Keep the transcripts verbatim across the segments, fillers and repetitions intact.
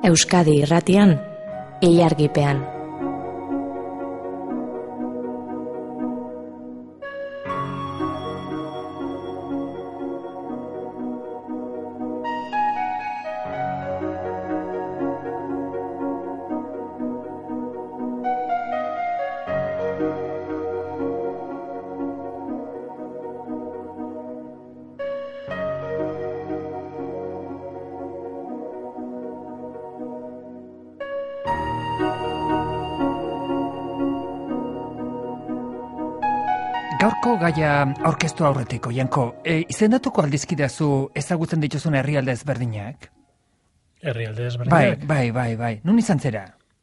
Euskadi Irratian, Ilargipean. Gaurko gaia aurkeztu aurretiko, Janko, e, izendatuko aldizkidazu ezagutzen dituzun herrialde ezberdinak? Herrialde ezberdinak? Bai, bai, bai, bai. Nun izan zera?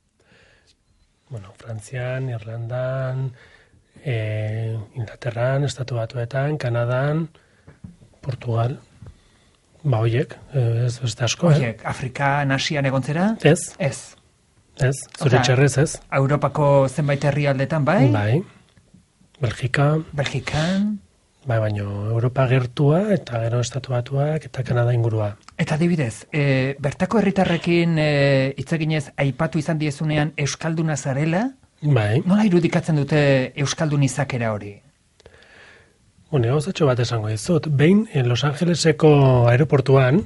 Bueno, Frantzian, Irlandan, e, Inglaterran, Estatu Batuetan, Kanadan, Portugal, ba hoiek, ez beste asko, Hoiek, eh? Afrikan, Asian egon zera? Ez. Ez. Ez, zure txerrez ez. Europako zenbait herrialdetan, bai? Bai. Belgika. Belgikan. Bai, baino, Europa gertua eta gero Estatu Batuak eta Kanada ingurua. Eta adibidez, e, bertako herritarrekin e, hitz eginez aipatu izan diezunean euskalduna zarela? Bai. Nola irudikatzen dute euskaldun izakera hori? Hone, gauzatxo bat esango dizut. Behin, Los Angeleseko aeroportuan,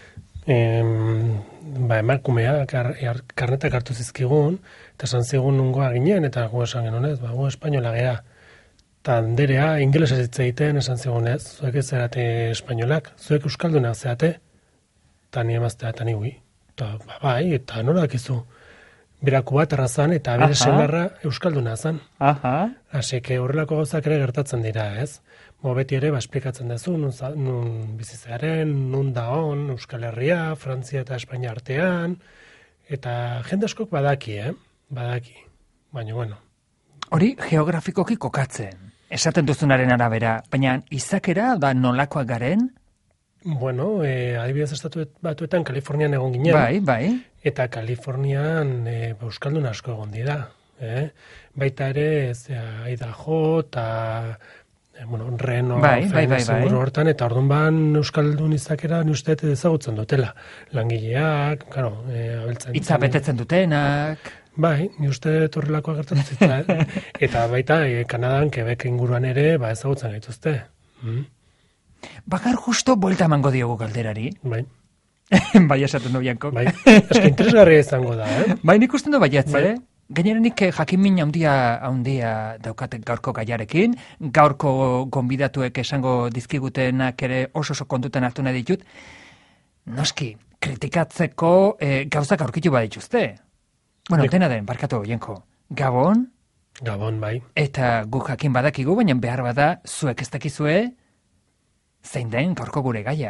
em, ba, emakumea kar, karnetak hartu zizkigun, eta esan zigun nungoa ginen, eta gu esan genonez, ba, gu espainola gea. Eta anderea, ingelesa hitz egiten esan zigunez, zuek ez zerate espainolak, zuek euskaldunak zeate, eta ni emaztea eta ni hui. Eta ba, bai, eta norak izu. Beraku bat errazan eta bere senarra euskalduna zan. Aha. Así que horrelako gauzak ere gertatzen dira, ez? Bo beti ere, ba, esplikatzen dezu, nun, nun bizitzaren, nun da on, Euskal Herria, Frantzia eta Espainia artean, eta jende askok badaki, eh? Badaki. Baina, bueno. Hori geografikoki kokatzen. Esaten duzunaren arabera, baina izakera da nolakoak garen? Bueno, eh, adibidez Estatu Batuetan Kalifornian egon ginen. Bai, bai. Eta Kalifornian eh, euskaldun asko egon dira. Eh? Baita ere, zera, Idaho eta eh, bueno, Reno, bai, bai, bai, bai. hortan, eta orduan ban euskaldun izakera ni uste ezagutzen dutela. Langileak, claro, eh, abeltzen. Hitza betetzen dutenak. Bai, ni uste torrelakoa gertatu zitza, eh? Eta baita, e, Kanadan, Quebec inguruan ere, ba, ezagutzen gaituzte. Mm? Bakar justo buelta emango diogu galderari. Bai. Bai, esaten du Janko. Bai, eski interesgarria izango da, eh? Bai, nik usten du baiatz, bai. eh? Gainerenik jakin min handia handia daukatek gaurko gaiarekin, gaurko gonbidatuek esango dizkigutenak ere oso oso kontutan hartu nahi ditut. Noski, kritikatzeko e, gauzak aurkitu badituzte. Bueno, Dik. Dena den, barkatu, Janko. Gabon? Gabon, bai. Eta guk jakin badakigu, baina behar bada, zuek ez dakizue, zein den gaurko gure gaia.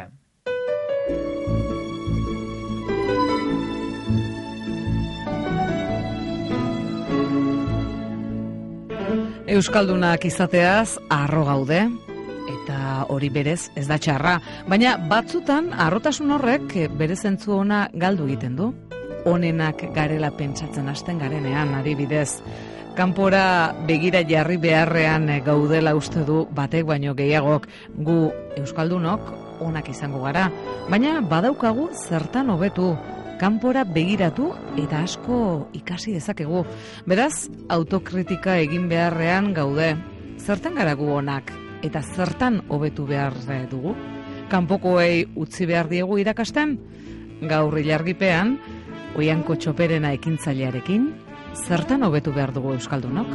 Euskaldunak izateaz harro gaude, eta hori berez ez da txarra, baina batzutan harrotasun horrek bere zentzu ona galdu egiten du. Onenak garela pentsatzen hasten garenean, adibidez. Kanpora begira jarri beharrean gaudela uste du batek baino gehiagok gu euskaldunok onak izango gara, baina badaukagu zertan hobetu. Kanpora begiratu eta asko ikasi dezakegu. Beraz, autokritika egin beharrean gaude. Zertan gara gu onak eta zertan hobetu behar dugu? Kanpokoei utzi behar diegu irakasten? Gaur Ilargipean, Oianko Txoperena ekintzailearekin, zertan hobetu behar dugu euskaldunok?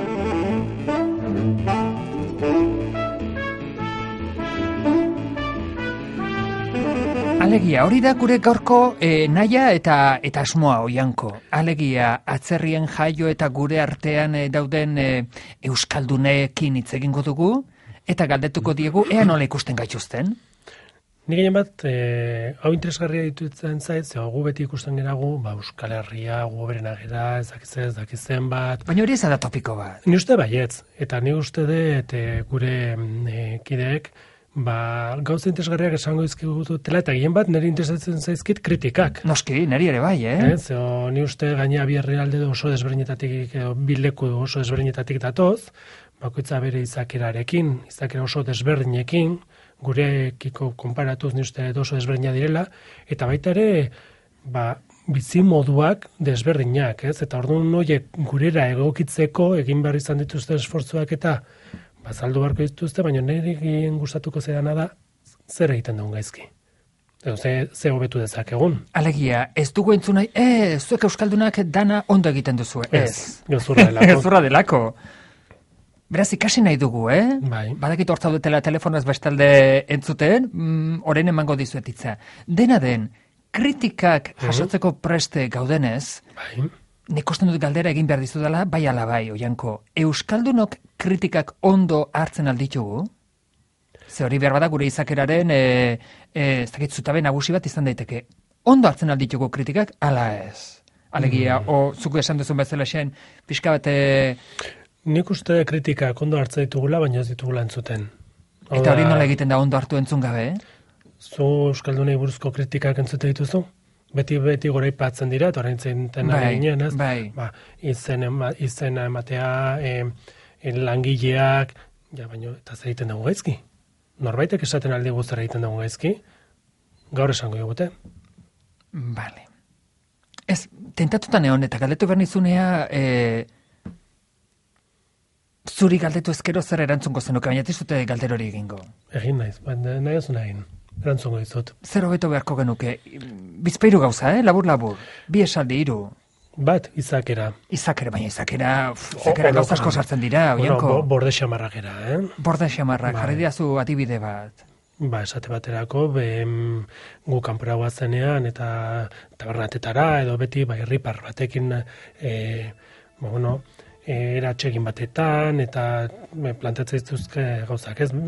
Alegia, hori da gure gaurko e, naia eta eta asmoa, Oianko. Alegia, atzerrien jaio eta gure artean e, dauden e, euskaldunekin hitz egingo dugu, eta galdetuko diegu, ea nola ikusten gaituzten? Nik egin bat, e, hau interesgarria ditutzen zait, ze gu beti ikusten geragu, ba, Euskal Herria, gu berena gera, ez dakitzen, ez dakitzen bat. Baina hori ez da topiko bat. Ni uste baietz, eta ni uste dut e, gure e, kideek, ba, gauza interesgarriak esango dizkigutela, eta gehien bat niri interesatzen zaizkit kritikak. Noski, niri ere bai, eh? Ez, o, ni uste gaina bi herrialde oso desberdinetatik, bileku oso desberdinetatik datoz, bakoitza bere izakerarekin, izakera oso desberdinekin, gurekiko konparatuz ni uste oso desberdina direla, eta baita ere, ba, bizi moduak desberdinak, ez? Eta orduan horiek gurera egokitzeko egin behar izan dituzte esfortzuak eta bazaldu beharko dituzte, baina nire egin gustatuko zedana da zer egiten duen gaizki. Edo ze, ze hobetu dezakegun. Alegia, ez dugu entzun nahi, eh, zuek euskaldunak dana ondo egiten duzu, ez? Ez, gezurra delako. Gezurra delako. Beraz, ikasi nahi dugu, eh? Bai. Badakit hor zaudetela telefonoz bestalde entzuten, mm, orain emango dizuet hitza. Dena den, kritikak jasotzeko preste gaudenez, Bai. nik uste dut galdera egin behar dizudala, bai ala bai, Oianko. Euskaldunok kritikak ondo hartzen alditugu? Ze hori behar bada gure izakeraren, e, e, ez dakit zutabe nagusi bat izan daiteke. Ondo hartzen alditugu kritikak, ala ez? Alegia, mm. o zuku esan duzun bezala xen, pixka bat... E... Nik uste kritikak ondo hartzen ditugula, baina ez ditugula entzuten. Hau Eta hori da, nola egiten da ondo hartu entzun gabe, eh? Zu euskaldunei buruzko kritikak entzute dituzu? Beti beti goraipatzen dira, eta orain zeinten Bai, ari ginen, ez? bai. Ba, izen ema, izena ematea, e, e, langileak, ja, baina eta zer egiten dugu gaizki? Norbaitek esaten aldi guztara egiten dugu gaizki? Gaur esango digute. Vale. Ez, tentatutan egon, eta galdetu behar nizunea, e, zuri galdetu ezkero zer erantzungo zenuke, baina ez dute galderori egingo. Egin naiz, baina nahi ez egin. Erantzungo dizut. Zer hobeto beharko genuke? Bizpairu gauza, eh? Labur-labur. Bi esaldi, hiru. Bat, izakera. Izakera, baina izakera, uf, izakera O- gauza asko orokorrean. sartzen dira, Bueno, Oianko. bo- borde xamarragera, eh? Borde xamarra, Bai. jarri diazu adibide bat. Ba, esate baterako, be, mm, gu kanpora guazenean eta tabernatetara, edo beti, ba, irripar batekin, e, ba, bueno, e, eratxegin batetan, eta e, plantatzen dituzke gauzak, ez?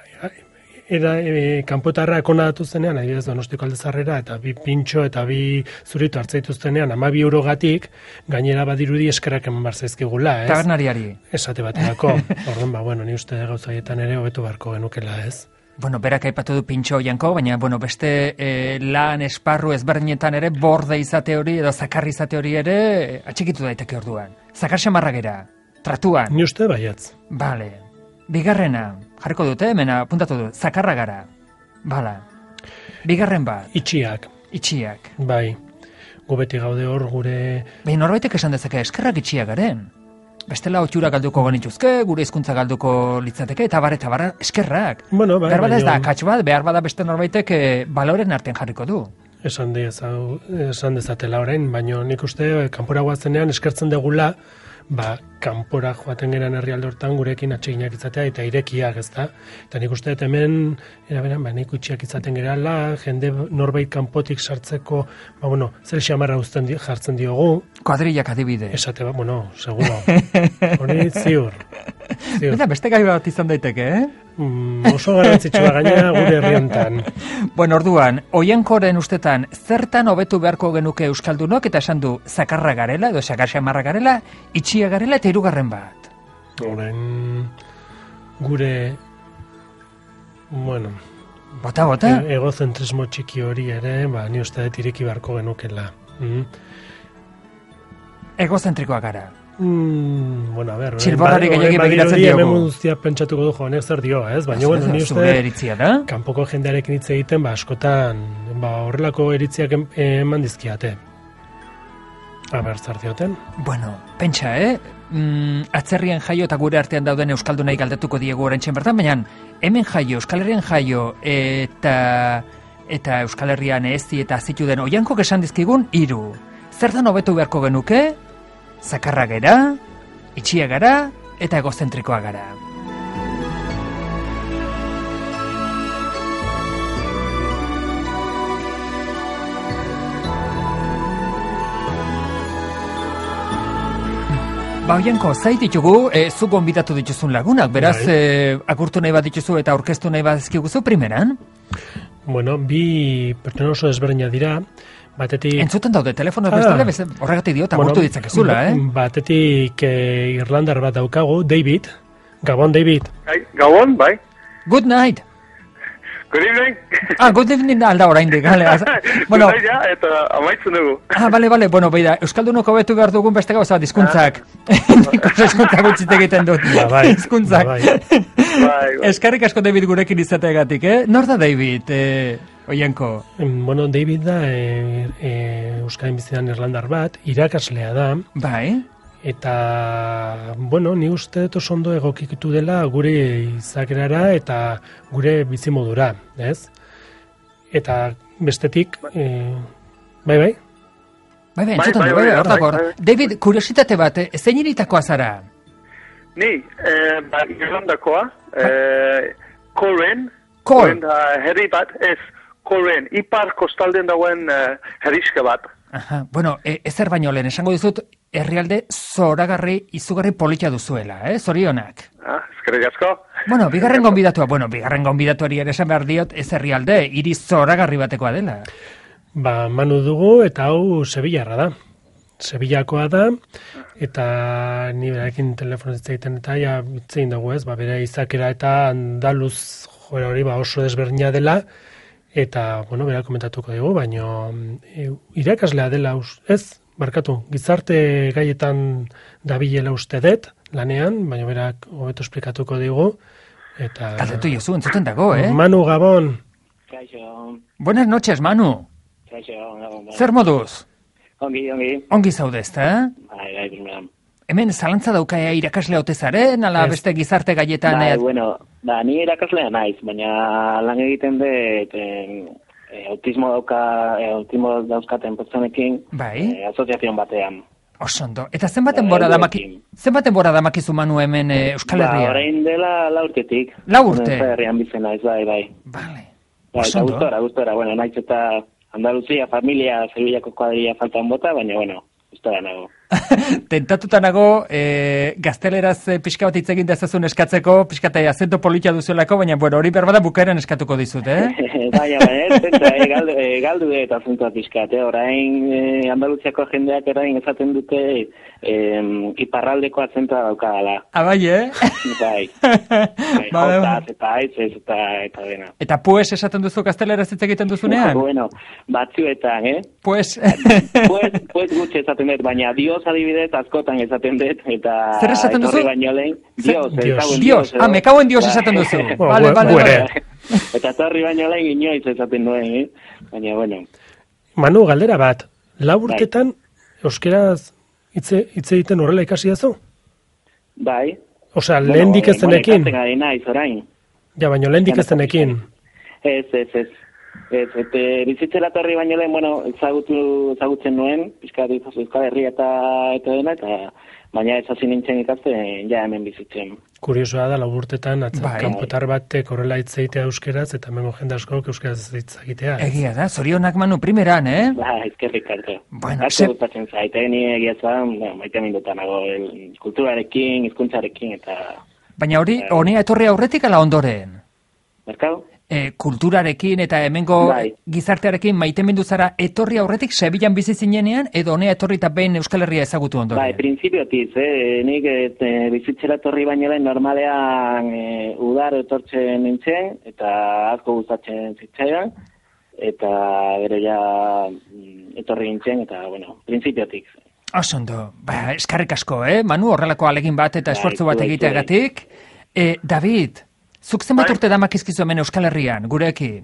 Era, e, kanpotarra konatu zenean, adibidez Donostiko Aldezarrera, eta bi pintxo eta bi zuritu hartzen dituztenean, hamabi eurogatik, gainera badirudi eskerak eman bar zaizkigula, ez? Tabernariari. Esate baterako. Orduan, ba, bueno, ni uste gauzaietan ere hobetu beharko genukela, ez? Bueno, berak aipatu du pintxo Oianko, baina, bueno, beste e, lan esparru ezberdinetan ere, borde izate hori, edo zakar izate hori ere, e, atxikitu daiteke orduan. Zakar xamarra gera, tratuan. Ni uste baiatz. Bale. Bigarrena, jarriko dute, hemen apuntatu du, zakarra gara. Bala. Bigarren bat, Itxiak, itxiak. bai. Gu beti gaude hor gure... Behin norbaitek esan dezake, eskerrak itxiak garen. Bestela otxura galduko genituzke, gure hizkuntza galduko litzateke, eta bar, eta bar, eskerrak. Bueno, bai, behar bada ez da, baina- akats bat, behar bada beste norbaitek e, baloren artean jarriko du. Esan, dezau, esan dezatela orain, baina nik uste kanpora guazenean eskertzen degula, ba, kanpora joaten geran herrialde hortan gurekin atseginak izatea eta irekiak, ez da? Eta nik uste dut hemen, eraberan, ba, nik utxiak izaten gerala, jende norbait kanpotik sartzeko, ba, bueno, zer xamarra uzten di, jartzen diogu, Kuadrillak adibide. esate, ba, bueno, seguro. Hori ziur. ziur. Eta beste gai bat izan daiteke, eh? Mm, oso garrantzitsua gainera gure herrientan. Bueno, orduan, Oiankoren ustetan, zertan hobetu beharko genuke euskaldunok, eta esan du, zakarra garela, edo zakar xamarra garela, itxia garela, eta hirugarren bat. Orain gure, bueno, Bota, bota? e- egozentrismo txiki hori ere, ba, ni uste dut ireki beharko genukela. Mm. Egozentrikoa gara. Mm, bueno, a ver, Txilborrari ba- gehiegi badirudi begiratzen diogu. hemen guztia pentsatuko du joanek zer dio, ez? Baina, bueno, ni Zure uste iritzia da? kanpoko jendearekin hitz egiten, ba, askotan, ba, horrelako iritziak em- eman dizkiate. A ber, zer dioten? Bueno, pentsa, eh? Mm, atzerrian jaio eta gure artean dauden euskaldunei galdetuko diegu oraintxe bertan, baina hemen jaio, Euskal Herrian jaio, eta eta Euskal Herrian ezti eta zitu den Oiankok esan dizkigun hiru. Zer da hobetu beharko genuke? Zakarra gera, itxia gara eta egozentrikoa gara. Ba, Oianko, zait ditugu, e, zu gonbidatu dituzun lagunak, beraz, Bai. e, agurtu nahi bat dituzu eta aurkeztu nahi bat dizkiguzu primeran. Bueno, bi pertsona oso desberdina dira, batetik... Entzuten daude, telefonoz Ah. bestale, beste- horregatik dio, eta Bueno, agurtu ditzakezula, eh? Batetik eh, Irlandar bat daukagu, David. Gabon, David. Bai, Gabon, bai. Good night. Good evening. Ah, good evening alda oraindik, gale. az- Bueno, Good night, ja, eta amaitzen dugu. ah, bale, bale, bueno, beida, Euskaldunok hobetu behar dugun beste gauza bat, hizkuntzak. Nik oso hizkuntza gutxit egiten dut. Ba, bai, Hizkuntzak. ba, bai. Bai, bai. Eskerrik asko David gurekin izateagatik, eh? Nor da David? Eh, Oienko. Bueno, David da e, e, Euskal Bizidan irlandar bat, irakaslea da. Bai. Eta, bueno, ni uste dut oso ondo egokitu dela gure izakerara eta gure bizimodura, ez? Eta bestetik, e, bai, bai? Bai, bai, Bai, entzuten bai, du, bai, bai, hor bai, dago. bai. David, kuriositate bat, eh, zein iritakoa zara? Ni, eh, ba, Irlandakoa, eh, Koren, Kor. Koren da herri bat, ez, Koren, ipar kostalden dagoen eh, herriske bat. Aha, bueno, e, ezer baino lehen, esango dizut, herrialde zoragarri, izugarri polita duzuela, eh? Zorionak. Ah, eskerrik asko. Bueno, bigarren gonbidatua, bueno, bigarren gonbidatuari ere esan behar diot, ez herrialde, hiri zoragarri batekoa dela. Ba, Manu dugu eta hau Sevillarra da. Sevillakoa da, eta ni berarekin telefono hitz egiten eta ja hitzein dugu ez, ba, bere izakera eta andaluz joera hori ba, oso desberdina dela, eta, bueno, bera komentatuko dugu, baino e, irakaslea dela, us, ez, barkatu, gizarte gaietan dabilela uste dut, lanean, baina berak hobeto esplikatuko digu, eta... Galdetu jozu, entzuten dago, eh? Manu Gabon. Kaixo, Buenas noches, Manu. kaixo, gabon, bai. Zer moduz? Ongi, ongi. Ongi zaude, ezta? Bai, bai, primera. Hemen zalantza dauka ea irakasle ote zaren, ala Ez. beste gizarte gaietan... Bai, eh, bueno, ba, ni irakaslea naiz, baina lan egiten dut eh, eh, autismo dauka, eh, autismo dauzkaten pertsonekin, Bai. eh, asoziazion batean. Oso ondo. Eta zenbaten Bai, bora damaki, helburuekin. zenbaten bora damakizu Manu hemen eh, Euskal Ba, Herria? orain dela lau urtetik. Lau urte? Euskal Herrian bizen naiz, bai, bai. Vale. Ba, Oso eta ondo. gustora, gustora, bueno, naiz eta Andaluzia, familia, Sevillako kuadrilla faltan bota, baina, bueno, gustora nago. Tentatuta nago, e, gazteleraz e, pixka bat hitz egin dezazun eskatzeko, pixka eta azento politia duzuelako, baina bueno, hori berbada bukaeran eskatuko dizut, eh? Baina, baina, ez, zenta, e, galdu, e, galdu dut asuntoa pixkat, eh? Orain e, Andaluziako jendeak erain esaten dute e, iparraldeko azentoa daukadala. Abai, eh? Bai, bai, Bale, jotaz, eta aitzez, eta, eta dena. Eta pues esaten duzu gazteleraz hitz egiten duzunean? Bueno, batzuetan, eh? Pues... Pues, pues gutxi esaten dut, baina Dios adibidez askotan esaten dut, eta... Zer esaten duzu? etorri baino lehen, Zer- Dios, Dios. ezagun Dios, edo. ah, me cago en Dios Bai. esaten duzu. Bueno, Vale, gu- vale, gu vale. ere. Eta etorri baino lehen inoiz esaten duen, eh? Baina, bueno, Manu, galdera bat, lau Bai. urtetan euskeraz hitze hitz egiten horrela ikasi dazu? bai. Osea, Bueno, lehendik ez bueno, zenekin. ikasten ari naiz, orain. Ja, baina lehendik ez zenekin. Ez, ez, ez. Ez, eta bizitzera torri baino lehen, bueno, ezagutu, ezagutzen nuen, pixka dituz Euskal Herria eta, eta dena, eta baina ez hasi nintzen ikasten, ja hemen bizitzen. Kuriosoa da, lau urtetan, atza, Bai. kanpotar batek horrela hitz egitea euskeraz, eta hemengo jende askok euskaraz hitz egitea. ez? Egia da, zorionak Manu primeran, eh? Ba, ezkerrik arte. Bueno, Asko se- gustatzen zait, eh, ni egia zan, bueno, maite mindutan nago, el, kulturarekin, hizkuntzarekin, eta... Baina hori, Bai. honea etorri aurretik ala ondoren? Merkau? E, kulturarekin eta hemengo Bai. gizartearekin maitemindu zara etorri aurretik Sevillan bizi zinenean edo honea etorri eta behin Euskal Herria ezagutu ondoren? Bai, printzipiotiz, eh, nik e, bizitzera torri baino lehen normalean e, udar etortzen nintzen, eta asko gustatzen zitzaidan, eta gero ja mm, etorri nintzen, eta, bueno, printzipiotik. Oso ondo, ba, eskarrik asko, eh? Manu, horrelako alegin bat eta Bai, esfortzu bat zuei, egiteagatik. E, David, zuk zenbat Bai. urte damakizkizu hemen Euskal Herrian, gurekin?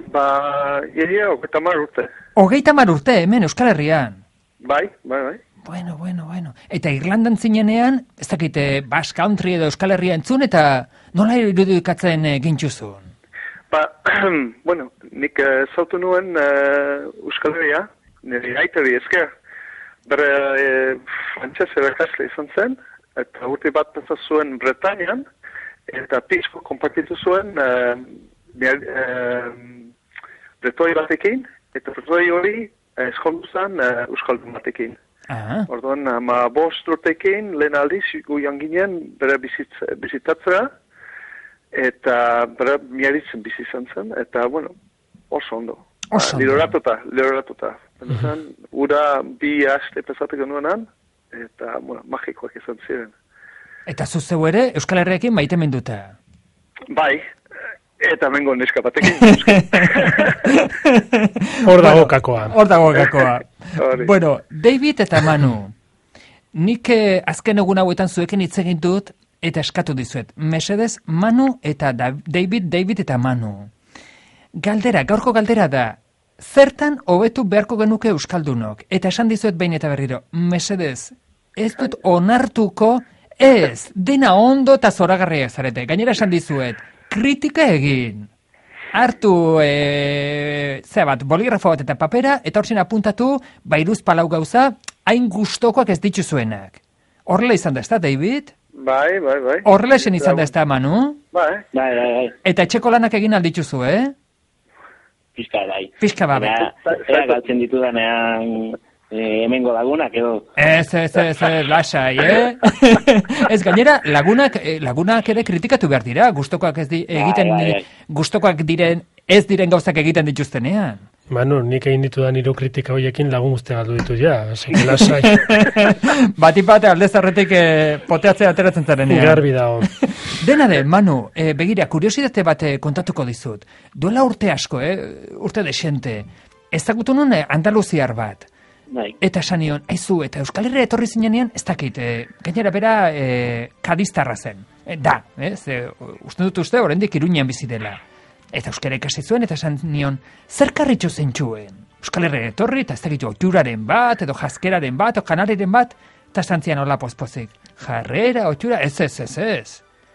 Ba, iria, hogeita mar urte. Hogeita mar urte hemen Euskal Herrian. Bai, bai, bai. Bueno, bueno, bueno. Eta Irlandan zinenean, ez dakite, Basque Country edo Euskal Herria entzun, eta nola irudikatzen e, gintuzun? Ba, bueno, nik uh, zautu nuen uh, Euskal Herria, nire aitari esker. Bere e, frantxez erakasle izan zen, eta urte bat pasa zuen Bretañan, eta pixko konpartitu zuen uh, uh, bretoi batekin, eta bretoi hori uh, eskoldu zen uh, Euskaldun batekin. Ah, Orduan, ama bost urtekin, lehen aldiz, guian ginen bere bizitz, bizitatzera, eta bere miaritzen bizi izan zen, eta, bueno, oso ondo. Oso ondo. Liroratuta, liroratuta. Benetan, ura bi aste pesateko nuenan, eta, bueno, magikoak izan ziren. eta zuzeu ere Euskal Herriakin maiteminduta. Bai, eta mengo neska batekin. Hor dago kakoa. Hor dago gakoa. Hori. Bueno, David eta Manu, nik eh, azken egun hauetan zuekin hitz egin dut eta eskatu dizuet. Mesedez, Manu eta da David, David eta Manu. Galdera, gaurko galdera da, zertan hobetu beharko genuke euskaldunok? Eta esan dizuet behin eta berriro, mesedez, ez dut onartuko, ez, dena ondo eta zoragarriak zarete. Gainera esan dizuet, kritika egin. Hartu, e, ze bat, boligrafo bat eta papera, eta hortzen apuntatu, bairuz palau gauza, hain gustokoak ez dituzuenak. Horrela izan da, ez da, David? Bai, bai, bai. Horrela esan izan da, ez da, Manu? Bai. Bai, bai, bai. Eta etxeko lanak egin aldituzu, eh? Pizka, bai. Pizka, bai. Eta, ea galtzen ditudanean e, hemengo lagunak, edo. Ez, ez, ez, ez, lasai, eh? Ez, gainera, lagunak, lagunak ere kritikatu behar dira, gustokoak ez di, egiten, bai, bai. gustokoak diren, ez diren gauzak egiten dituztenean. Manu, nik egin ditudan hiru kritika hoiekin lagun guzti galdu ditu ja, así que lasai. Batik bate alde zarretik eh, poteatzea ateratzen zarenean. Garbi dago. Dena den, Manu, eh, begira, kuriositate bat eh, kontatuko dizut. Duela urte asko, eh, urte desente, ezagutu nun eh, andaluziar bat. Bai. Eta esan nion, aizu, eta Euskal Herria etorri zinean, ez dakit, eh, gainera bera eh, kadiztarra zen. Eh, da, eh, ze, uste dut uste, oraindik Iruñean bizi dela. Eta euskara ikasi zuen, eta esan nion, zer karritxo zentxuen? Euskal Herria etorri, eta ez dakit, oturaren bat, edo jaskeraren bat, edo kanariren bat, eta esan zian hola pozpozik. Jarrera, otura, ez, ez, ez, ez.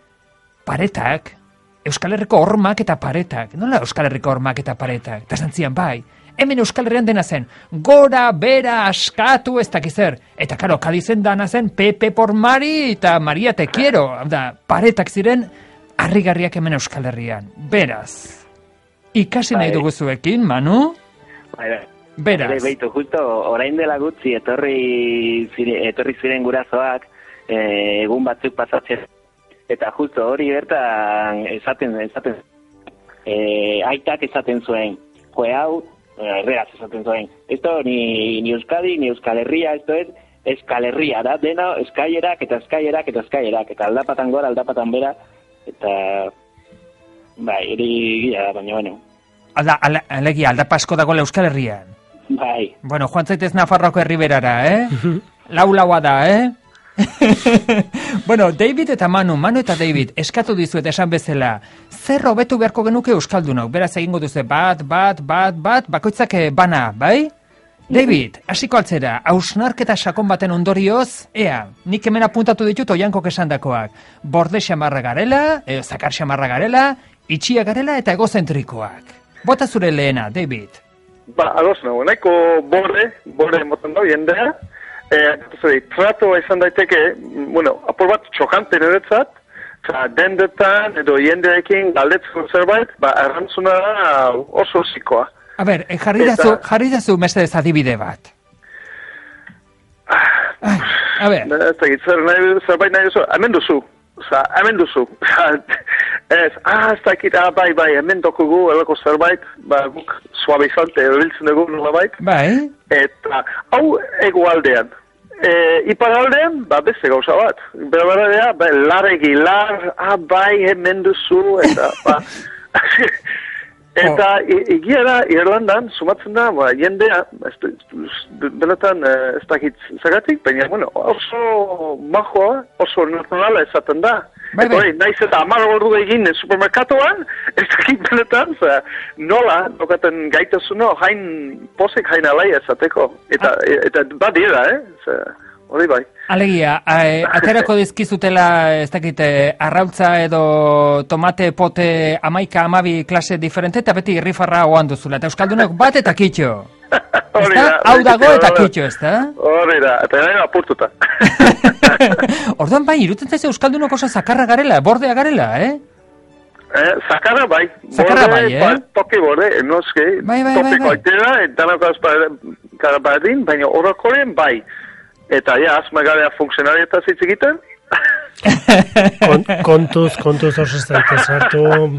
Paretak, Euskal Herriko hormak eta paretak. Nola Euskal Herriko hormak eta paretak? Eta esan zian, bai, hemen Euskal Herrian dena zen, gora, bera, askatu, ez dakizer. Eta, karo, Kadizen dana zen, Pepe por Mari, eta Maria te quiero. Da, paretak ziren, harrigarriak hemen Euskal Herrian. Beraz, ikasi nahi dugu zuekin, Manu? Bai, bai. Beraz. Ere, beitu, justo, orain dela gutxi, etorri, zire, etorri ziren gurasoak, e, egun batzuk pasatzen, eta justo hori bertan esaten, esaten, e, aitak esaten zuen, joe hau, erreaz esaten zuen, esto ni, ni Euskadi, ni Euskal Herria, esto es, Euskal Herria, da, dena, eskaierak, eta eskaierak, eta eskaierak, eta aldapatan gora, aldapatan bera, eta, bai, eri gira, baina, bueno. Alda, ala, alegia, aldapa asko dagoela Euskal Herrian. Bai. Bueno, joan zaitez Nafarroako herriberara, eh? Lau laua da, eh? Bueno, David eta Manu, Manu eta David, eskatu dizuet esan bezala, zer hobetu beharko genuke Euskaldunok? Beraz egingo duzu bat, bat, bat, bat, bakoitzak bana, bai? David, hasiko altzera, hausnarketa sakon baten ondorioz, ea, nik hemen apuntatu ditut oiankok esandakoak. Borde xamarra garela, e, zakar xamarra garela, itxia garela eta egozentrikoak. Bota zure lehena, David. Ba, ados nago, nahiko borde, borde motan da, jendea, eh, zari, trato izan daiteke, bueno, apur bat txokante niretzat, eta dendetan edo jendeekin galdetzeko zerbait, ba, errantzuna oso zikoa. A ber, eh, jarri dazu, jarri dazu mesedez adibide bat. Ai, a ber. Ez dakit, zer nahi, zerbait nahi duzu, hemen duzu. Osa, hemen duzu. Ez, ah, ez dakit, ah, bai, bai, hemen dokugu, elako zerbait, ba, guk suavizante erabiltzen dugu nolabait. Bai. Eta, hau egualdean. E, iparaldean, ba, beste gauza bat. Berberdea, ba, laregi, lar, ah, bai, hemen duzu, eta, ba, eta egia da, Irlandan, sumatzen da, ba, jendea, benetan ez dakit zagatik, baina, bueno, oso majoa, oso naturala esaten da. Bai, bai. Naiz eta amar ordu egin supermerkatuan, ez dakit benetan, za, nola, dokaten gaitasuno, hain posek hain alai esateko. Eta, ah. eta badira, eh? Za, hori bai. Alegia, aterako dizkizutela, ez dakit, arrautza edo tomate pote amaika amabi klase diferente, eta beti irrifarra oan duzula. Eta Euskaldunak bat eta kitxo. Ezta? Hau dago eta kitxo, ezta? Hori da, eta nahi apurtuta. Orduan bai, iruten zaizu Euskaldunok oso zakarra garela, bordea garela, eh? Eh, zakarra bai. Zakarra bai, eh? Toki borde, noski, bai, bai, topiko bai, aitera, danako azbardin, baina horrekoren bai. Eta ja, azmagarea funtzionarieta zitz egiten. Kon, kontuz, kontuz oso ez daite zartu.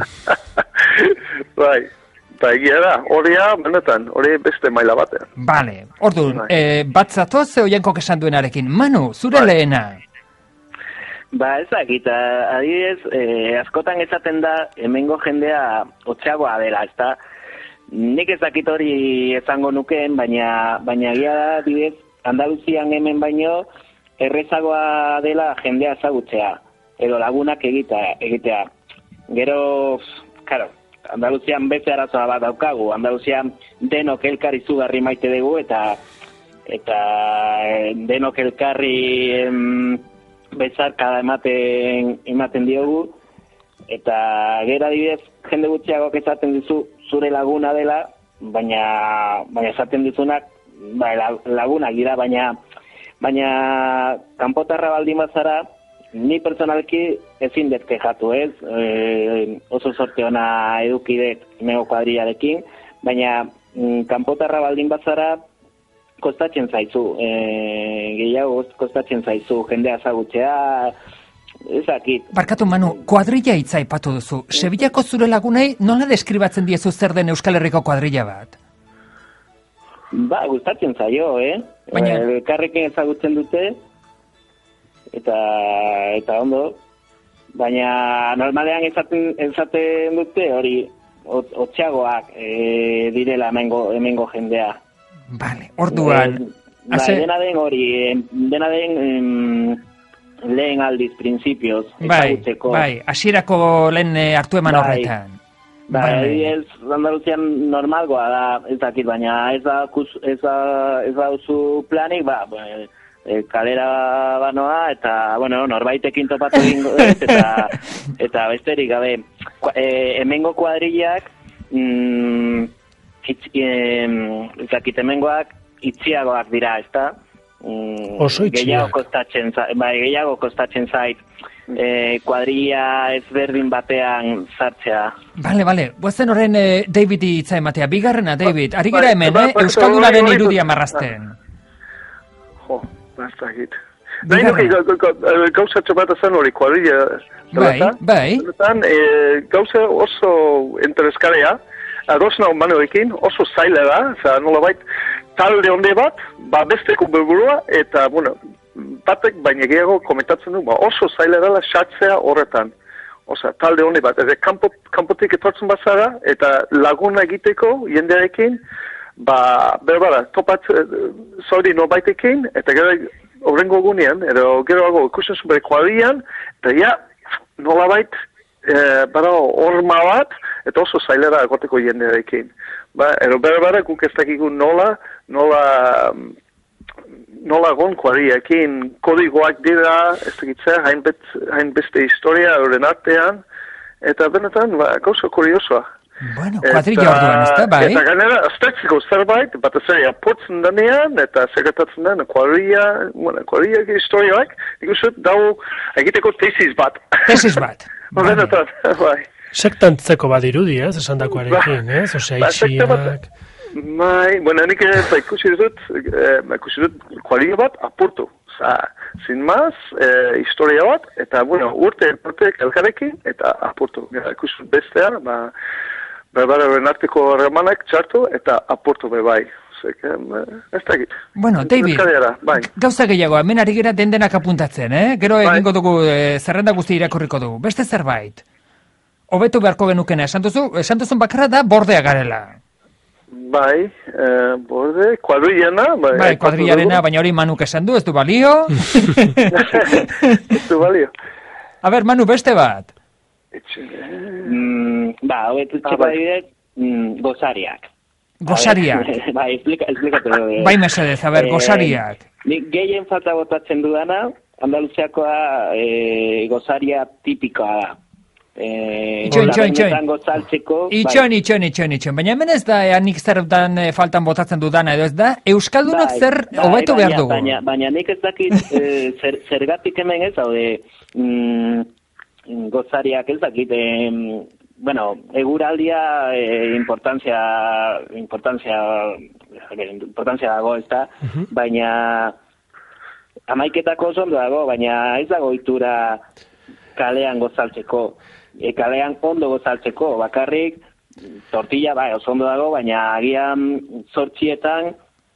Bai, eta egia da, horia, benetan, hori beste maila batean. Bale, orduan, eh, bat zatoz oiankok esan duenarekin. Manu, zure bai. Lehena. Ba, ezakit, adibidez, eh, askotan esaten da, hemengo jendea otxagoa dela, ezta? Nik ezakit hori esango nukeen, baina, baina egia da, adibidez, Andaluzian hemen baino errezagoa dela jendea ezagutzea, edo lagunak egita, egitea. Gero, karo, Andaluzian beste arazoa bat daukagu. Andaluzian denok elkar izugarri maite dugu, eta eta denok elkarri em, bezarkada ematen, ematen diogu, eta gero adibidez, jende gutxiagok esaten dizu zure laguna dela, baina baina esaten dizunak ba, lagunak dira, baina baina kanpotarra baldin bazara, ni personalki ezin dut kexatu, ez? E, oso sorte ona edukidet nego kuadrillarekin, baina mm, kanpotarra baldin bazara kostatzen zaizu, e, gehiago kostatzen zaizu, jendea ezagutzea, ezakit. Barkatu Manu, kuadrilla hitza aipatu duzu. Sevillako zure lagunei nola deskribatzen diezu zer den Euskal Herriko kuadrilla bat? Ba, gustatzen zaio, eh? Baina... Elkarrekin ezagutzen dute, eta eta ondo, baina normalean esaten, esaten dute hori otxagoak e, direla hemengo, hemengo jendea. Vale, orduan... E, ba, dena den hori, dena den em, lehen aldiz, principios, ezagutzeko. Bai, bai, hasierako lehen hartu eman horretan. Ba, bai. Ez Andaluzian normalgoa da, ez dakit, baina ez da, ez da, ez da usu planik, ba, e, kalera banoa, eta, bueno, norbaitekin topatu egingo, eta, eta besterik, gabe, e, hemengo kuadrillak, mm, itz, e, ez dakit, hemengoak itziagoak dira, ez da? Mm, Oso itziak. Gehiago kostatzen, bai, gehiago kostatzen zait, E, kuadrilla ezberdin batean sartzea. Bale, bale, guazen horren eh, David hitza ematea. Bigarrena, David, ari gara hemen, eh? Euskaldunaren irudia marrazten. Jo, basta hit. Nahi nuke gauzatxo bat azan hori kuadrilla. Bai, bai. Gauza oso intereskarea, ados nago Manuekin, oso zaila da, oza, nolabait, talde onde bat, ba besteko beburua, eta, bueno, batek baina gehiago komentatzen du, ba, oso zaila dela sartzea horretan. Osa, talde honi bat, ere kanpo, kanpotik etortzen bazara, eta laguna egiteko jendearekin, ba, berbara, topat zauri nobaitekin, eta gero horrengo gunean, edo geroago ikusten zuen bere kuadrian, eta ja, nolabait, e, bara horma bat, eta oso zailera egoteko jendearekin. Ba, edo berbara guk ez dakigu nola, nola... nola gon kuadriakin kodigoak dira, ez dakitzea, hainbeste historia horren artean, eta benetan, ba, gauza kuriosoa. Bueno, kuadrilla orduan, ez da, bai? Eta gainera, aztertzeko zerbait, bat ez ere aportzen denean, eta segatatzen den, kuadrilla, bueno, kuadrilla historioak, ikusut, dau, egiteko tesis bat. Tesis bat. Benetan, bai. Sektantzeko badirudi, ez, esan dakoarekin, ez? Osea, itxiak... Bai, bueno, nik ba, ikusi dut, eh, ikusi dut kuadrilla bat apurtu. Osa, sin más, eh, historia bat, eta, bueno, urte urtek elkarrekin, eta apurtu. Ja, ikusi dut bestea, ba, berbaren arteko remanak txartu, eta apurtu bebai. Osek, ez da egit. Bueno, David, bai. Gauza gehiago, hemen ari gara den denak apuntatzen, eh? Gero bai. Egingo dugu, eh, zerrenda guzti irakurriko dugu. Beste zerbait. Hobetu beharko genukena, esan duzu, esan duzun bakarra da bordea garela. Bai, eh, borde, kuadrillana. Bai, bai kuadrillarena, baina hori Manuk esan du, ez du balio. Ez du balio. A ber, Manu, beste bat. Mm, ba, hobetu txepa ah, diret, mm, gozariak. Gozariak. Bai, explika, explikatu. Bai, mesedez, a ber, gozariak. Eh, nik gehien falta botatzen dudana, Andaluziakoa eh, gozaria tipikoa da. Eh, itxoin, itxoin, itxoin. Gozaltzeko, itxoin, bai. itxoin, itxoin, itxoin. Baina hemen ez da, ea nik zer dan e, faltan botatzen dudana, edo ez da, Euskaldunok bai, zer hobetu bai, behar dugu. Baina, baina nik ez dakit, e, zer, zergatik hemen ez, haude, mm, gozariak ez dakit, e, bueno, eguraldia e, importantzia, importantzia, importantzia dago, ez da, uh-huh. Baina, amaiketako oso ondo dago, baina ez dago itura kalean gozaltzeko. E, kalean ondo gozaltzeko, bakarrik tortilla bai, oso ondo dago, baina agian zortzietan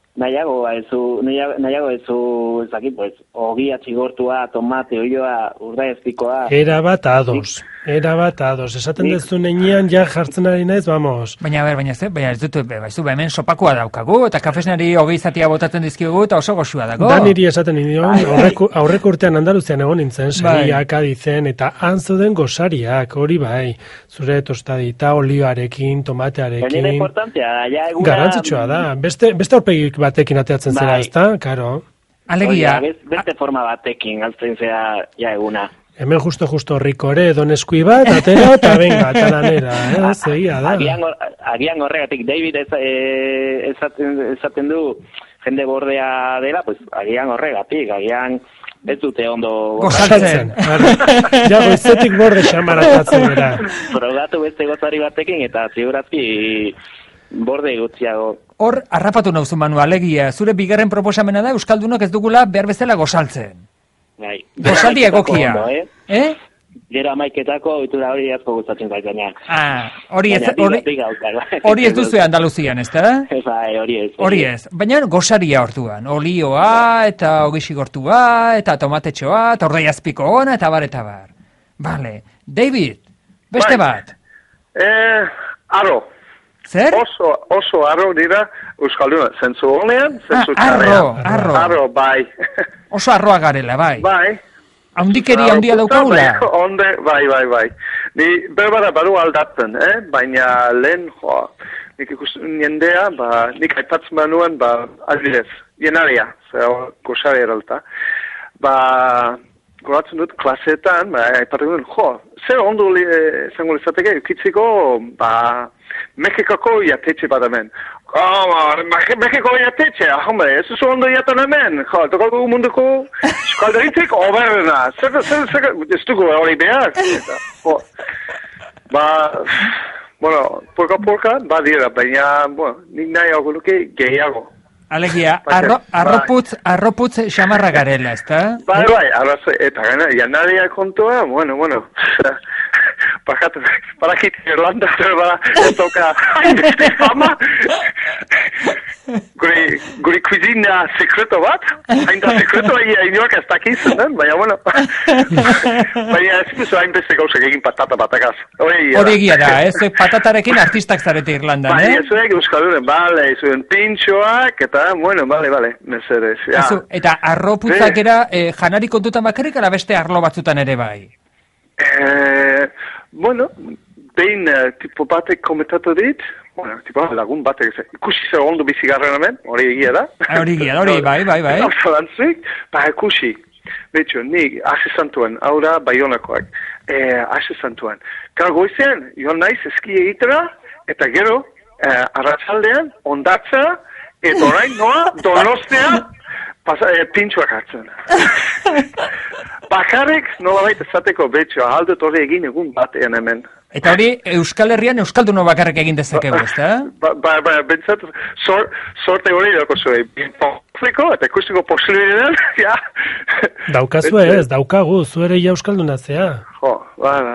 nahiago ezu, nahiago ezu, ezakit, pues, ogia txigortua, tomate, oioa, urdaezpikoa. Era bat ados, era bat ados. Esaten dezu neinean, ja jartzen ari naiz, vamos. Baina, ber, baina ez, baina ez dut, baizu, hemen sopakoa daukagu, eta kafesnari hogei zatia botatzen dizkigu, eta oso goxua dago. Da niri esaten nion, aurreko, aurreko urtean Andaluzian egon nintzen, Sevilak, Adizen, eta han zeuden gosariak, hori bai, zure tostadita, olioarekin, tomatearekin. Baina importantea, ja eguna... Garrantzitsua da, beste, beste aurpegik batekin ateatzen zera, bai. ezta? Karo. Alegia. Oia, beste forma batekin, altzen zera, ja eguna. Hemen justo-justo rikore, don eskui bat, atera, eta venga, eta lanera, eh? Zegia da. Agian, agian horregatik, David ez, eh, esaten, esaten du, jende bordea dela, pues, agian horregatik, agian ez dute ondo... Gosaltzen. Ja, goizetik borde xamaratatzen dira. Frogatu beste gozari batekin, eta ziurazki borde gutxiago. Hor, harrapatu nauzu, Manu, alegia, zure bigarren proposamena da Euskaldunok ez dugula behar bezala gozaltzen. Bai. Gozaldi egokia. Ondo, eh? Eh? Gero amaiketako ohitura hori asko gustatzen zait baina. Ah, hori ez, Baina hori, diga- diga- hori ez duzu Andaluzian, ez da? Bai, hori ez. Hori ez, baina gosaria orduan, olioa, eta ogixigortua, eta tomatetxoa, eta ordaiazpiko ona, eta bar, eta bar. Vale, David, beste Bai. bat. Eh, aro. Zer? Oso, oso aro dira Euskalduna. Zentzu honean, zentzu Ah, arro, txarrean. arro. Arro, bai. Oso arroa garela, bai. bai. Haundikeri Arro handia puta, daukagula. bai, Onde, bai, bai, bai. Ni berbara baru aldatzen, eh? Baina lehen, joa, nik ikusten jendea, ba, nik aipatzen banuan, ba, adibidez, jenaria, zer, gosari eralta. Ba, goratzen dut, klaseetan, ba, aipatzen dut, jo, zer ondo li, zango lizateke, ukitziko, ba, Mexikoko jatetxe bat hemen. Oh, Mexiko jatetxe, hombre, ez oso ondo jaten hemen. Jo, tokatu munduko eskalderitik oberrena. Zer, zer, zer, ez dugu hori behar. Jo, ba, bueno, porka-porka, ba dira, baina, bueno, nik nahi hau luke gehiago. Alegia, Bai, arro, bai. arroputz, arroputz xamarra garela, ezta? Bai, bai, arrazoi, eta gana, janaria kontua, bueno, bueno, bakatu, barakit Irlanda, zer bada, ez dauka, hainbeste fama, guri, guri kuizina sekreto bat, hain da sekreto, inoak ez dakizen, den, baina, bueno, baina ez duzu hainbeste gauzak egin patata batakaz. Hori Hori egia da, ez? Patatarekin artistak zarete Irlandan, Bai, eh? ezuek Euskaldunen, bale, zuen pintxoak, eta, bueno, bale, bale, mesedez, ja. Ezu, eta arroputzak era eh, janari kontutan bakarrik, ala beste arlo batzutan ere bai? Eh, bueno, behin uh, tipo batek komentatu dit, bueno, tipo lagun batek, ikusi zer ondo bizigarren hemen, hori egia da. Ah, hori egia da, hori, bai, bai, bai. Oso lantzik, ba, ikusi. Betxo, nik ase santuan, hau da Baionakoak, eh, ase santuan. Gara goizean, joan naiz eski egitera, eta gero, eh, arratsaldean, ondatza, eta orain noa, Donostia, pasa, eh, pintxoak hartzen. Bakarrik, nolabait esateko betxo, ahaldut hori egin egun batean hemen. Eta hori Euskal Herrian Euskalduno bakarrik egin dezakegu, ezta? Ba, ba, ba, bentsat, sor, sorte hori dako zuen, bintziko, eta ikustiko posibilidean, ja. Daukazue ez, daukagu, zuere ja Euskaldunatzea. Jo, ba, ba.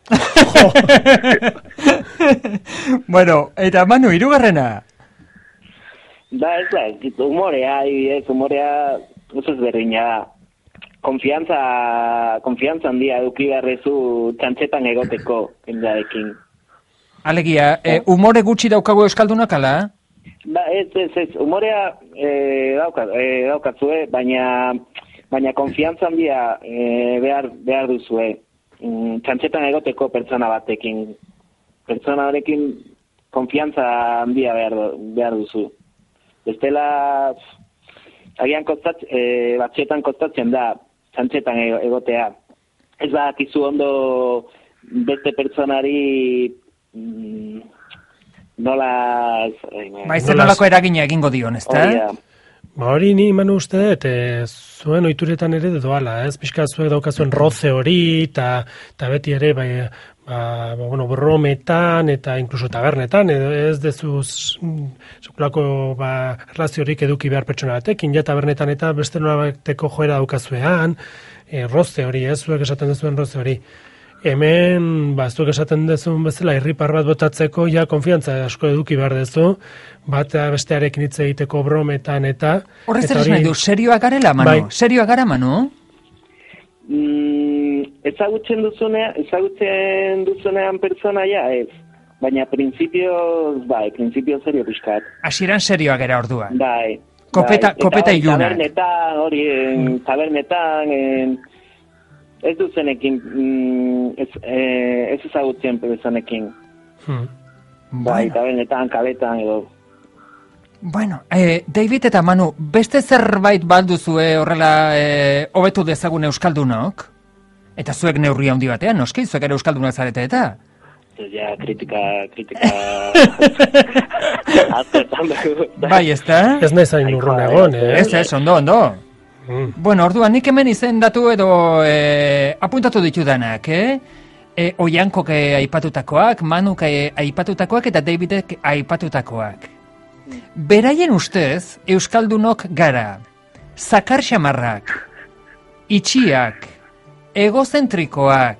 Bueno, eta Manu, hirugarrena. Da, ez da, ez, humorea, ez, humorea, oso ezberdina. Konfiantza, konfiantza handia eduki beharrezu txantxetan egoteko jendearekin. Alegia, eh, umore gutxi daukagu Euskaldunak, ala? Ba, ez, ez, ez, humorea e, dauka, e, daukazue, baina, baina konfiantza handia e, behar, behar duzue. Mm, txantxetan egoteko pertsona batekin. Pertsona horrekin konfiantza handia behar, behar duzu. Bestela, agian kostat, e, batxetan kostatzen da, txantxetan egotea. Ez badakizu ondo beste pertsonari mm, nola... Ba, ez nolako eragina egingo dion, ezta? Hori da. Ba hori ni manu uste dut, e, zuen oituretan ere doala, ez? Pixka zuek daukazuen roze hori, eta beti ere, bai, ba, ba, bueno, brometan, eta inkluso tabernetan, edo ez dezuz sekulako ba, erlaziorik eduki behar pertsona batekin, ja tabernetan eta beste nolabateko joera daukazuean, e, roze hori, ez? Zuek esaten duzuen roze hori. hemen, bazuk esaten dezun bezala, irripar bat botatzeko, ja, konfiantza asko eduki behar dezu, bat bestearekin hitz egiteko brometan, eta... Horrez ere nahi du, serioak garela, Manu? Bai. Serioak gara, Manu? Mm, ezagutzen duzunean, ezagutzen duzunean pertsonaia ez. Baina printzipioz, bai, printzipioz serio pixkat. Hasieran serioak gara orduan. Bai. Kopeta, bai. kopeta Eta ilunak. tabernetan, hori, en, tabernetan, en, ez duzenekin, mm, ez, eh, ez ezagutzen pertsonekin. Hmm. Bai, Bueno, tabernetan, kaletan, edo. bueno eh, David eta Manu, beste zerbait balduzue horrela eh, hobetu dezagun euskaldunok? Eta zuek neurri handi batean, noski, zuek ere euskaldunak zarete eta? Ja, kritika, kritika... Aztertan dugu. Bai, ezta? Ez nahi zain urrun egon, eh? Ez, ez, ondo, ondo. Mm. Bueno, orduan, nik hemen izendatu edo eh, apuntatu ditudanak, eh? E, Oiankok eh, aipatutakoak, Manuk eh, aipatutakoak eta Davidek aipatutakoak. Beraien ustez, euskaldunok gara, zakar xamarrak, itxiak, egozentrikoak,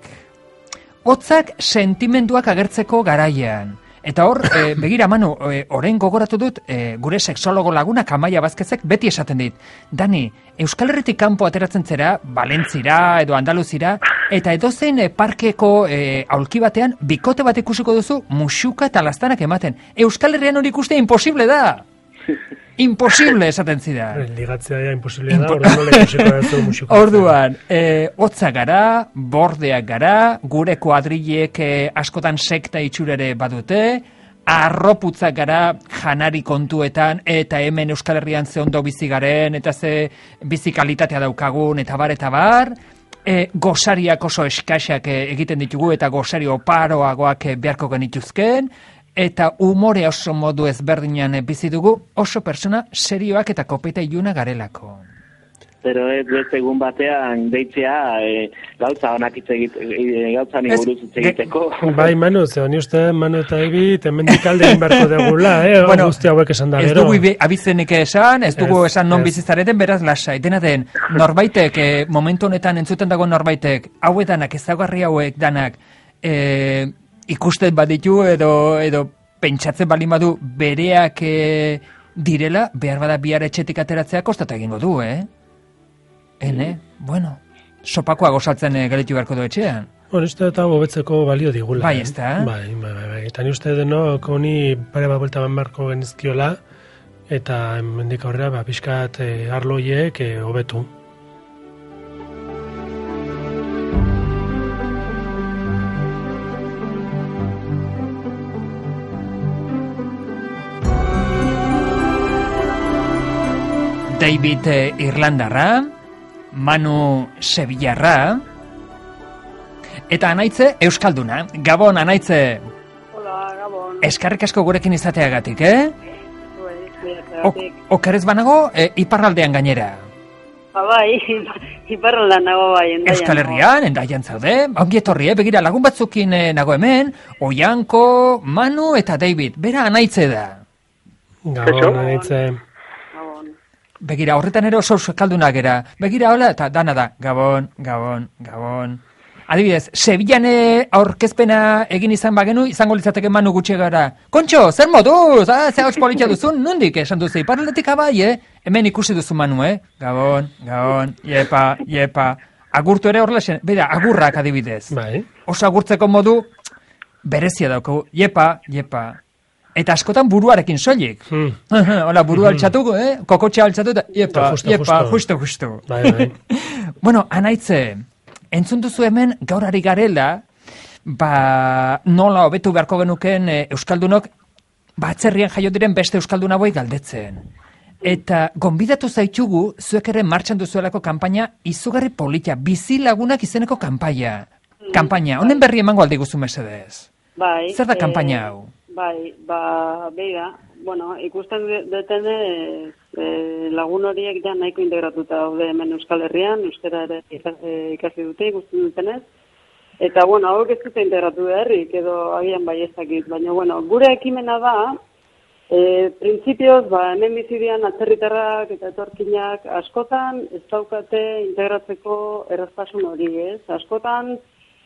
hotzak sentimenduak agertzeko garaian. Eta hor, e, begira Manu, e, orain gogoratu dut, e, gure sexologo lagunak Amaia Bazkezek beti esaten dit. Dani, Euskal Herritik kanpo ateratzen zera, Valentzira edo Andaluzira, eta edozein e, parkeko e, aulki batean, bikote bat ikusiko duzu, musuka eta lastanak ematen. Euskal Herrian hori ikustea imposible da! Imposible esaten zida. Ligatzea ja imposible da, orduan nola ikusiko da zu musuko. Orduan, e, hotza gara, bordeak gara, gure kuadrilek e, askotan sekta itxurere badute, arroputzak gara janari kontuetan, eta hemen Euskal Herrian ze ondo bizi garen, eta ze bizi kalitatea daukagun, eta bar, eta bar, e, gosariak oso eskaxak e, egiten ditugu, eta gosari oparoagoak e, beharko genituzken, eta umore oso modu ezberdinan bizi dugu, oso persona serioak eta kopeta iluna garelako. Pero ez beste egun batean deitzea e, gauza onak hitz egite, e, gauza ni Ez, buruz hitz egiteko. Bai, Manu, ze honi uste, Manu eta David, hemendik alde egin beharko degula, eh? Bueno, guzti hauek esan da Ez gero. dugu ibi- abizenik esan, ez dugu Ez, esan non ez. bizizareten, beraz lasai. Dena den, norbaitek, eh, momentu honetan entzuten dago norbaitek, hauek danak, ezagarri hauek danak, eh, ikusten baditu edo edo pentsatzen baldin badu bereak eh, direla, behar bada bihar etxetik ateratzea kostata egingo du, eh? Ene, bueno, sopakoa gozaltzen eh, gelitu beharko du etxean. Hori uste eta hobetzeko balio digula. Bai, eh? ezta? Bai, bai, bai, bai. Eta ni uste denok honi pare bat buelta banbarko genizkiola, eta hemendik aurrera, ba, pixkat eh, arloiek eh, hobetu. David eh, Irlandarra, Manu Sevillarra, eta Anaitze Euskalduna. Gabon, Anaitze, Hola, Gabon. eskarrik asko gurekin izateagatik, eh? Bai, Ok, okerez banago, e, iparraldean gainera. Ba, bai, iparraldan nago bai, endaian. Euskal Herrian, endaian zaude, ongi etorri, eh? Begira, lagun batzukin eh, nago hemen, Oianko, Manu eta David, bera Anaitze da. Gabon, anitze. Gabon. Begira, horretan ere oso euskaldunak gera. Begira, hola, eta dana da. Gabon, Gabon, Gabon. Adibidez, Sevillan aurkezpena egin izan bagenu, izango litzateke Manu gutxi gara. Kontxo, zer moduz? Ah, ze hauts politxa duzun? Nondik esan duzu? Iparraldetik abai, eh? Hemen ikusi duzu Manu, eh? Gabon, Gabon, yepa, yepa. Agurtu ere horrela zen, bera, agurrak adibidez. Bai. Oso agurtzeko modu berezia daukagu. Yepa, yepa. Eta askotan buruarekin soilik. Hmm. Hola, burua altxatu, eh? Kokotxea altxatu, eta yepa, Justo, yepa, justo. justo, justo. Bai, bai. Bueno, Anaitze, entzun duzu hemen gaur ari garela, ba, nola hobetu beharko genuken e, Euskaldunok, ba, atzerrian jaio diren beste Euskaldun hauei galdetzen. Eta gonbidatu zaitugu, zuek ere martxan duzuelako kanpaina izugarri polita, bizi lagunak izeneko kanpaia. Kanpaina, honen berri emango aldi guzu mesedez. Bai. Zer da eh, kanpaina hau? Bai, ba, beira, bueno, ikusten detene e, lagun horiek ja nahiko integratuta daude hemen Euskal Herrian, euskara ere ikasi dute, ikusten dutenez. Eta, bueno, hauek ez dute integratu beharrik, edo agian bai ezakit, baina, bueno, gure ekimena da, e, printzipioz, ba, hemen bizidian atzerritarrak eta etorkinak askotan ez daukate integratzeko erraztasun hori, ez? Askotan,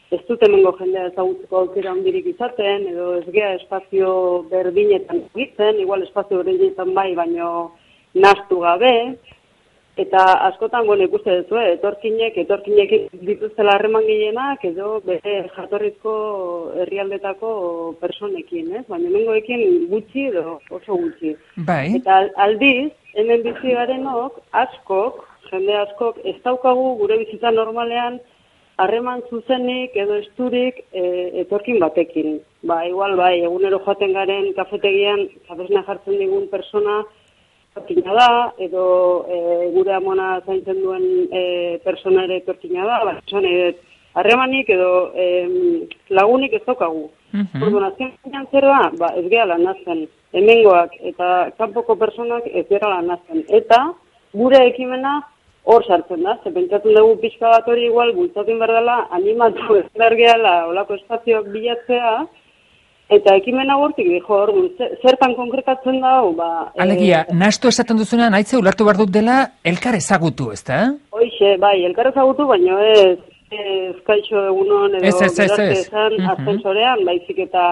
ez dut hemengo jendea ezagutzeko aukera handirik izaten, edo ez gea espazio berdinetan egitzen, igual espazio berdinetan bai, baino nahastu gabe, eta askotan, bueno, ikuste duzu, eh, etorkinek, etorkinek dituztela harreman gehienak, edo bere jatorrizko herrialdetako personekin, ez? Baina hemengoekin gutxi edo oso gutxi. Bai. Eta aldiz, hemen bizi garenok, askok, jende askok, ez daukagu gure bizitza normalean harreman zuzenik edo esturik e, etorkin batekin. Ba, igual, bai, egunero joaten garen kafetegian, zabesna jartzen digun persona, etorkina da, edo e, gure amona zaintzen duen e, persona ere etorkina da, ba, esan harremanik edo e, lagunik ez daukagu. Uh-huh. Orduan, azken zinean zer da, ba, ez gehala nazten, hemengoak eta kanpoko personak ez gehala nazten. Eta gure ekimena hor sartzen da, ze pentsatzen dugu pixka bat hori igual, bultzatzen behar dela, animatu ez behar gehala, olako espazioak bilatzea, eta ekimena gortik dijo, orduan, zertan konkretatzen da, ba... Alegia, e... nahastu esaten duzuna, naitze ulertu behar dut dela, elkar ezagutu, ez da? Hoixe, bai, elkar ezagutu, baina ez, ez kaixo egunon, edo gerarte esan, uh-huh. Ascensorean, baizik eta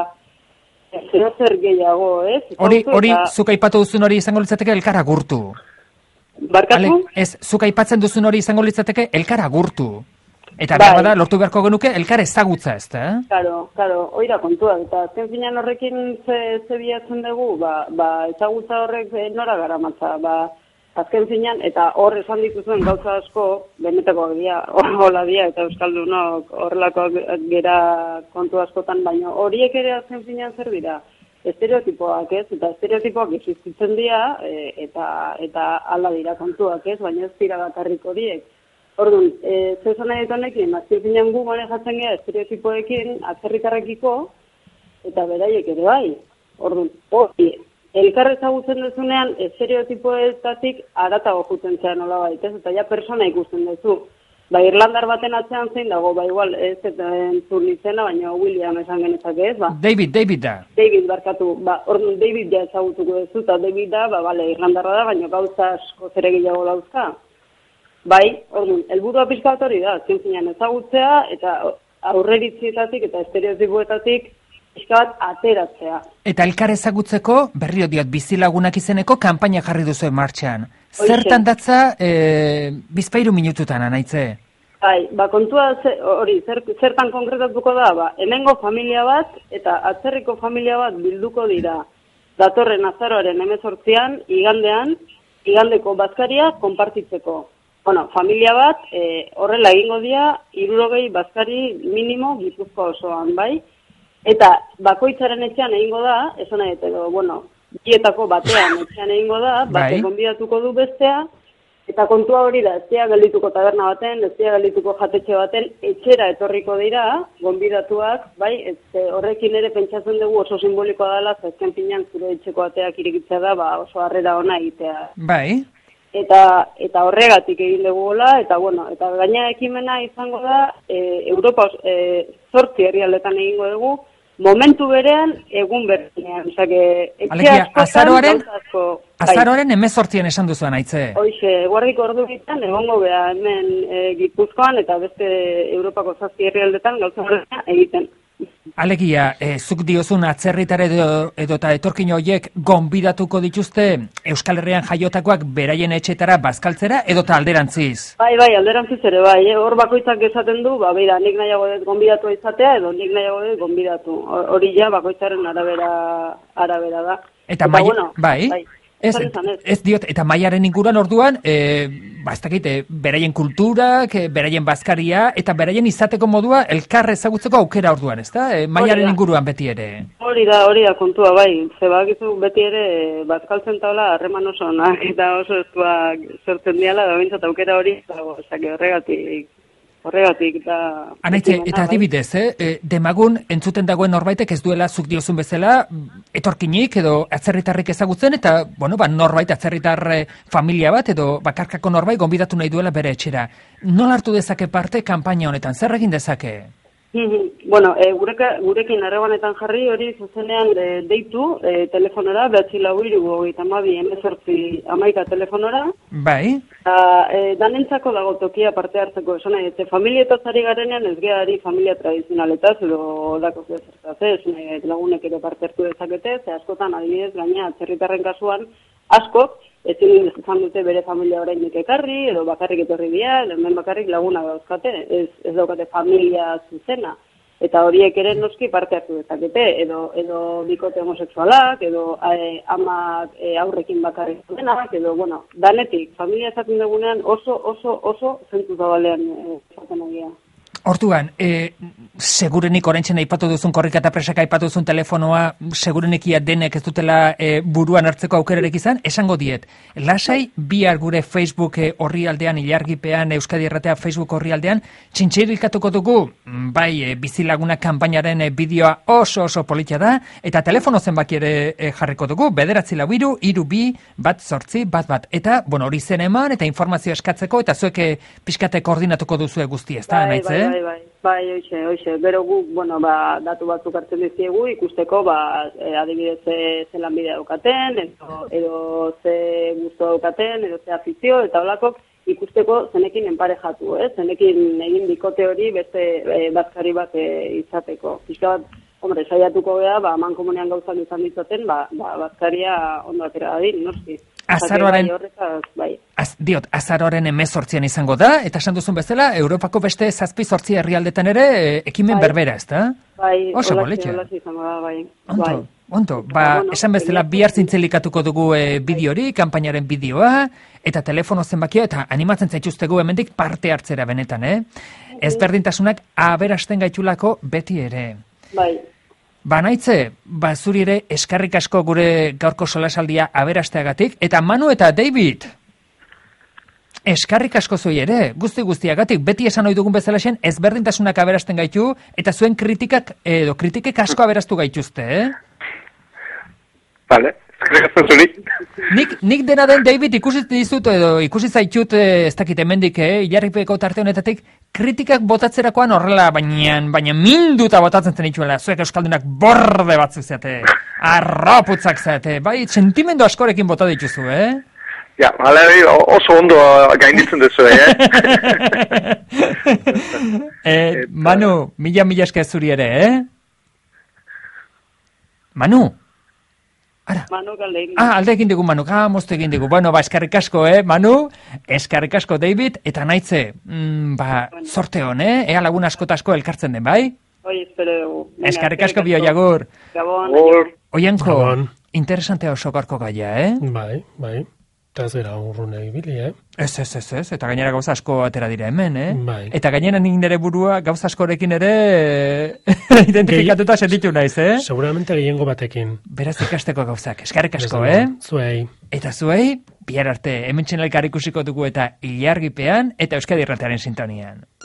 zer zer gehiago, ez? Hori, hori, eta... zuk aipatu duzun hori izango litzateke elkar agurtu. Barkatu? Ale, ez, zuk aipatzen duzun hori izango litzateke elkar agurtu. Eta bai. Behar da, lortu beharko genuke, elkar ezagutza, ez da? Claro, claro, oira kontua, eta azken finean horrekin ze, ze bilatzen dugu, ba, ba, ezagutza horrek nora garamatza, ba, azken finean, eta hor esan dituzuen gauza asko, benetako dia, hola dia, eta euskaldunok horrelakoak gera kontu askotan, baina horiek ere azken finean zer dira, estereotipoak ez, eta estereotipoak existitzen dira, e, eta, eta ala dira kontuak ez, baina ez dira bakarrik horiek. Orduan, e, zezona ditonekin, azken finean gu manejatzen gara estereotipoekin, atzerritarrekiko, eta beraiek ere bai. Orduan, hori, elkar ezagutzen duzunean, estereotipoetatik aratago juten zean nola baitez, eta ja persona ikusten duzu. Ba, Irlandar baten atzean zein dago, ba, igual, ez entzun izena, baina William esan genezake ez, ba. David, David da. David, barkatu, ba, orduan David ja ezagutuko duzu, eta David da, ba, bale, Irlandarra da, baina gauza asko zere gehiago dauzka. Bai, orduan, helburua pixka bat hori da, zientzinean ezagutzea, eta aurreritzietatik eta estereotipoetatik pixka bat ateratzea. Eta elkar ezagutzeko, berrio diot, bizilagunak izeneko, kanpaina jarri duzu martxan. Zertan datza, e, bizpairu minututan, anaitze? Bai, ba, kontua hori, zer, zertan konkretatuko da, ba, hemengo familia bat eta atzerriko familia bat bilduko dira. Datorren azaroaren hemezortzian, igandean, igandeko bazkaria konpartitzeko. Bueno, familia bat, e, horrela egingo dira, hirurogei bazkari minimo Gipuzkoa osoan, bai? Eta bakoitzaren etxean egingo da, esan nahi edo, bueno, bietako batean etxean egingo da, bate gonbidatuko du bestea, eta kontua hori da, ez dira geldituko taberna baten, ez dira geldituko jatetxe baten, etxera etorriko dira, gonbidatuak, bai, ez horrekin ere pentsatzen dugu oso simbolikoa dela, zazken pinean zure etxeko ateak irikitzea da, ba, oso harrera ona egitea. Bai. Eta, eta horregatik egin dugula, eta bueno, eta gaina ekimena izango da, e, Europa e, zortzi herrialdetan egingo dugu, momentu berean, egun berdinean. Osake, Alegia, azaroaren, azaroaren hemezortzien esan duzuan, aitze. Hoize, guardiko ordu bitan, egongo beha hemen e, Gipuzkoan, eta beste Europako zazpi herrialdetan gauza horrena egiten. Alegia, e, zuk diozun atzerritar edo, edo eta etorkin horiek gonbidatuko dituzte Euskal Herrian jaiotakoak beraien etxetara bazkaltzera edo eta alderantziz? Bai, bai, alderantziz ere, bai. Hor eh? bakoitzak esaten du, ba, beira, nik nahiago dut gonbidatu izatea edo nik nahiago dut gonbidatu. Hori ja, bakoitzaren arabera, arabera da. Eta, eta maia, bueno, bai, bai. Ez, ez diot, eta maiaren inguruan orduan, e, ba, ez dakit, e, beraien kulturak, e, beraien bazkaria, eta beraien izateko modua elkar ezagutzeko aukera orduan, ez da? E, maiaren inguruan beti ere. Hori da, hori da, kontua, bai. Zebakizu beti ere, bazkaltzen taula harreman oso onak, eta oso estuak sortzen diala, da bintzat aukera hori, dago, ezake horregatik. Horregatik, eta... Anaitze, eta adibidez, eh? demagun entzuten dagoen norbaitek ez duela zuk diozun bezala etorkinik edo atzerritarrik ezagutzen, eta, bueno, ba, norbait atzerritar familia bat edo bakarkako norbait gonbidatu nahi duela bere etxera. Nola hartu dezake parte kanpaina honetan? Zer egin dezake? Bueno, e, gureka, gurekin harremanetan jarri hori zuzenean e, deitu e, telefonora, behatzi lau hiru hogeita hamabi hemezortzi hamaika telefonora. Bai. Eta e, danentzako dago tokia parte hartzeko esan nahi, eta familietaz ari garenean ez geari familia tradizionaletaz edo dako zertaz, ez nahi, lagunek ere parte hartu dezakete, ze askotan adibidez gaina atzerritarren kasuan askok ezin izan dute bere familia orainik ekarri, edo bakarrik etorri dira, edo hemen bakarrik laguna dauzkate, ez, ez daukate familia zuzena. Eta horiek ere noski parte hartu dezakete, edo, edo bikote homosexualak, edo e, amak e, aurrekin bakarrik denak, edo, bueno, danetik, familia esaten dugunean oso, oso, oso zentzu zabalean esaten egia. Hortuan, e, segurenik oraintzen aipatu duzun korrika eta presaka aipatu duzun telefonoa, segurenik ia denek ez dutela e, buruan hartzeko aukerarek izan, esango diet. Lasai, bihar gure Facebook orrialdean, ilargipean, Euskadi Erratea Facebook orrialdean, txintxirikatuko dugu, bai, e, bizilaguna kanpainaren e, bideoa oso oso politia da, eta telefono zenbaki ere e, jarriko dugu, bederatzi lau hiru, hiru bi, bat zortzi, bat bat. Eta, bueno, hori zen eman, eta informazio eskatzeko, eta zuek pixkate koordinatuko duzue guzti, ez da, bai, naitze? Bai, bai, bai, bai, oixe, oixe. Gero guk, bueno, ba, datu batzuk hartzen diziegu, ikusteko, ba, e, adibidez, ze, ze lanbidea daukaten, edo, edo ze gusto daukaten, edo ze afizio, eta holakok, ikusteko zenekin enparejatu, eh? Zenekin egin bikote hori beste e, bazkari bat e, izateko. Pixka bat, hombre, saiatuko geha, ba, mankomunean gauzak izan ditzaten, ba, ba, bazkaria ondo atera dadin, noski. Azaroaren, bai. az, diot, azaroaren emezortzian izango da, eta esan duzun bezala, Europako beste zazpi zortzi herrialdetan ere e, ekimen bai. Berbera, ez da? Bai, oso boletxe. izango da, bai. Onto, bai. onto, ba, bueno, esan bezala, bihar zintzelikatuko dugu e, bideo hori, kanpainaren bideoa, eta telefono zenbakia, eta animatzen zaituztegu hemendik parte hartzera benetan, eh? Ezberdintasunak aberasten gaitulako beti ere. Bai. Banaitze, ba zuri ere eskarrik asko gure gaurko solasaldia aberasteagatik, eta Manu eta David, eskarrik asko zui ere, guzti guztiagatik, beti esan ohi dugun bezala zen, ezberdintasunak aberasten gaitu, eta zuen kritikak, edo kritikek asko aberastu gaituzte, eh? Vale, eskarrik asko zuri. Nik, nik dena den David ikusi dizut, edo ikusi zaitut, ez dakit hemendik, eh? Ilarripeko tarte honetatik, kritikak botatzerakoan horrela, baina, baina minduta botatzen zenituela, zuek euskaldunak borde batzuk zeate, arroputzak zeate, bai, sentimendu askorekin bota dituzu, eh? Ja, hala oso ondo gainditzen duzu, eh? eh Manu, mila mila esker zuri ere, eh? Manu? Ara. Manu galde egin. Ah, alde egin digu, Manu. Ah, moztu egin digu. Bueno, ba, eskarrik asko, eh, Manu. Eskarrik asko, David. Eta naitze, mm, ba, bueno. Sorte hon, eh? Ea lagun asko elkartzen den, bai? Oi, espero dugu. Eskarrik asko bio jagur. Gabon. Oianko, interesantea oso gaurko gaia, eh? Bai, bai. Eta ez gara urrune ibili, eh? Ez, ez, ez, ez. Eta gainera gauza asko atera dira hemen, eh? Bai. Eta gainera nik nire burua gauza askorekin ere identifikatuta sentitu naiz, eh? Seguramente gehiengo batekin. Beraz ikasteko gauzak. Eskarrik asko, eh? Zuei. Eta zuei, bihar arte, hemen txenelkar ikusiko dugu eta ilargipean eta Euskadi Erratearen sintonian.